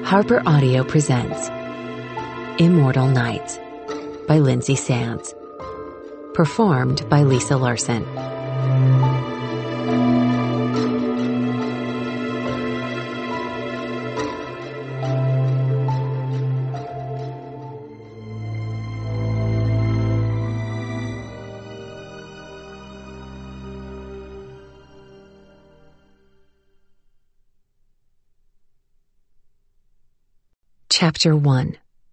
Harper Audio presents Immortal Nights by Lindsay Sands. Performed by Lisa Larson. Chapter 1.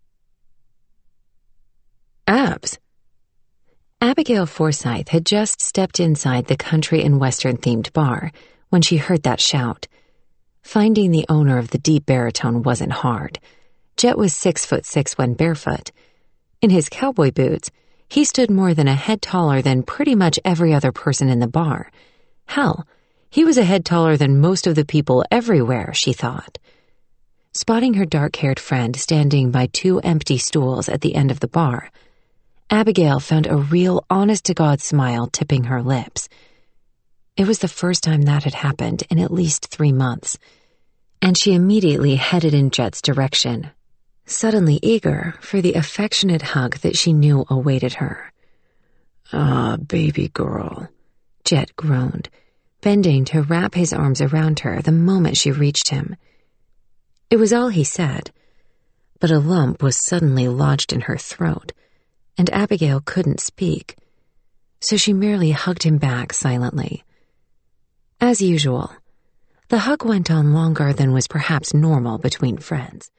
Abs. Abigail Forsyth had just stepped inside the country and western-themed bar when she heard that shout. Finding the owner of the deep baritone wasn't hard. Jet was 6'6" when barefoot. In his cowboy boots, he stood more than a head taller than pretty much every other person in the bar. Hell, he was a head taller than most of the people everywhere, she thought. Spotting her dark-haired friend standing by two empty stools at the end of the bar, Abigail found a real honest-to-God smile tipping her lips. It was the first time that had happened in at least 3 months, and she immediately headed in Jet's direction, suddenly eager for the affectionate hug that she knew awaited her. "Ah, baby girl," Jet groaned, bending to wrap his arms around her the moment she reached him. It was all he said, but a lump was suddenly lodged in her throat, and Abigail couldn't speak, so she merely hugged him back silently. As usual, the hug went on longer than was perhaps normal between friends.